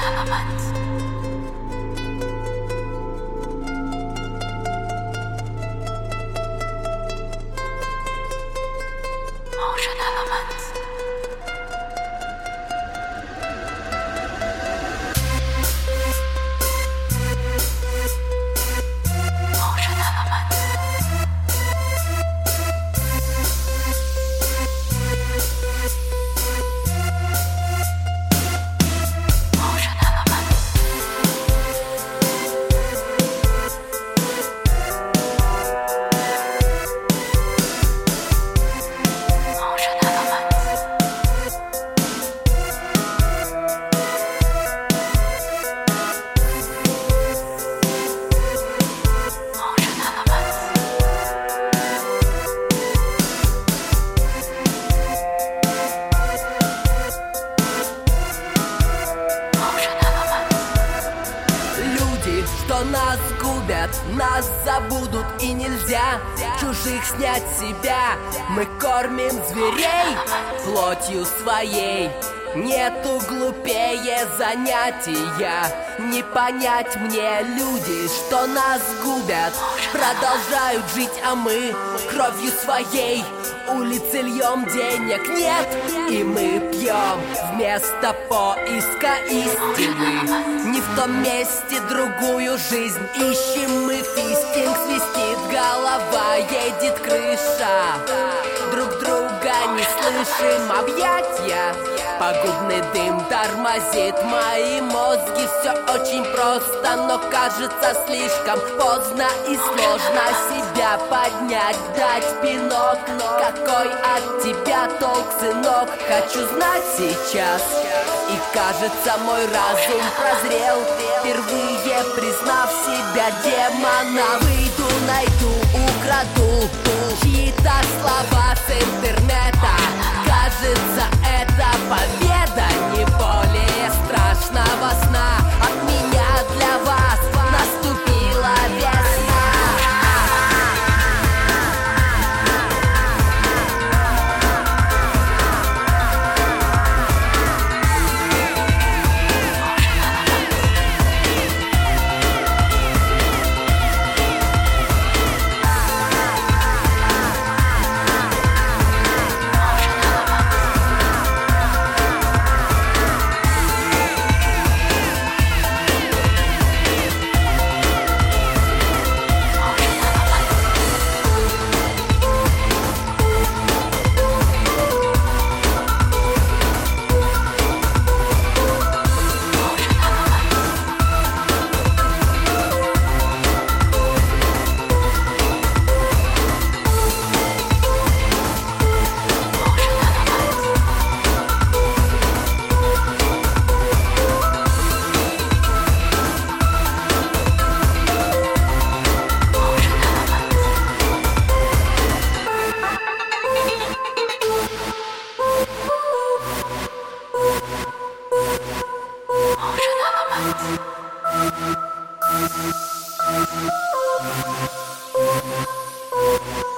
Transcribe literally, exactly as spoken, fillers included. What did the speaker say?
Что нас губят, нас забудут и нельзя чужих снять себя. Мы кормим зверей плотью своей. Нету глупее занятия. Не понять мне люди, что нас губят. Продолжают жить, а мы кровью своей улицы льем, денег нет, и мы пьем вместо поиска истины. Не в том месте другую жизнь ищем мы. Фистинг свистит, голова едет крыша. Друг друга не слышим, объятья. Пагубный дым тормозит мои мозги. Все очень просто, но кажется слишком поздно и сложно себя поднять, дать пинок. Какой от тебя толк, сынок? Хочу знать сейчас. И кажется, мой разум прозрел, впервые признав себя демоном. Выйду, найду, украду чьи-то слова с интернета. Кажется, это победа, не более страшного сна. От меня для вас наступила весна. Thank you.